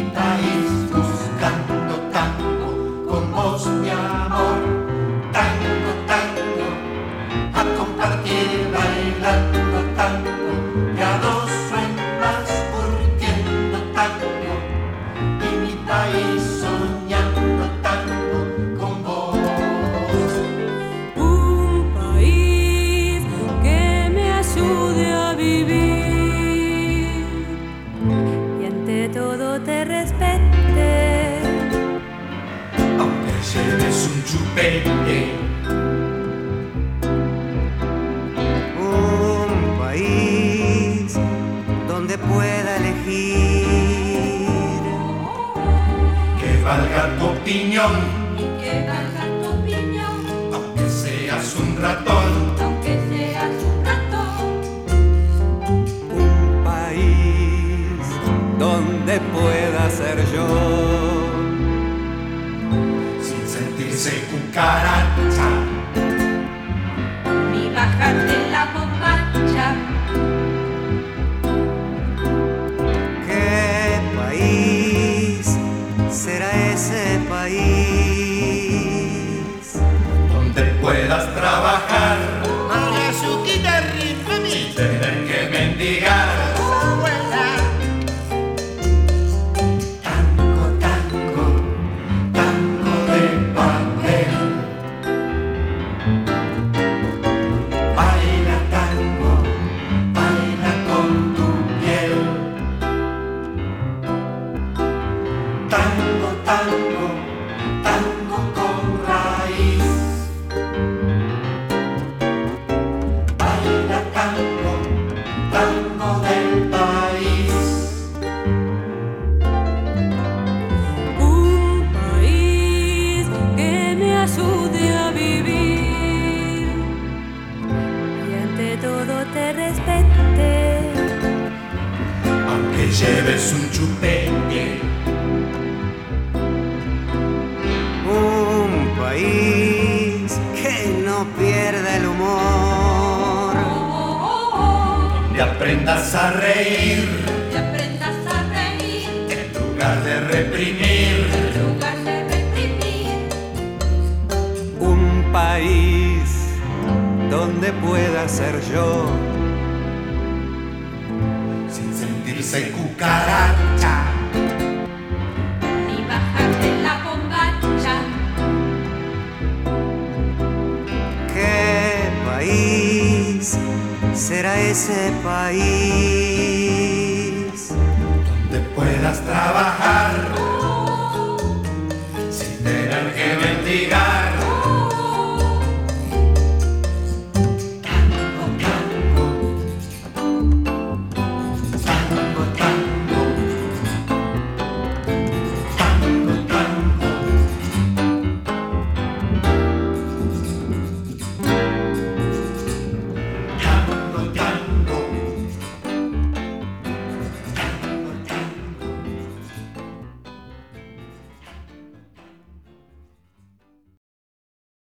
país buscando tango con vos, mi amor. Tango, tango, a compartir bailando tango, y a dos sueños curtiendo tango, y mi país soñando tango con vos. Un país que me ayude a vivir y ante todo te respete, aunque lleves un chupete. Un país donde pueda elegir, Que valga tu opinión, y que valga tu opinión, aunque seas un ratón. aunque seas un ratón. un país donde pueda ser yo, Sin sentirse cucaracha, Ni bajarte la bombacha. ¿qué país será ese país? donde puedas trabajar sin tener que mendigar. Tango, tango, tango de papel. Baila tango, baila con tu piel. Tango, tango, tango con raíz. Baila tango, tango del país. Un país que me ayude a vivir y ante todo te respete, Aunque lleves un chupete. Un país que no pierda el humor, Donde aprendas a reír y aprendas a reír en lugar de reprimir. en lugar de reprimir. un país donde pueda ser yo, Sin sentirse cucaracha, Ni bajarte la bombacha. ¿qué país será ese país? donde puedas trabajar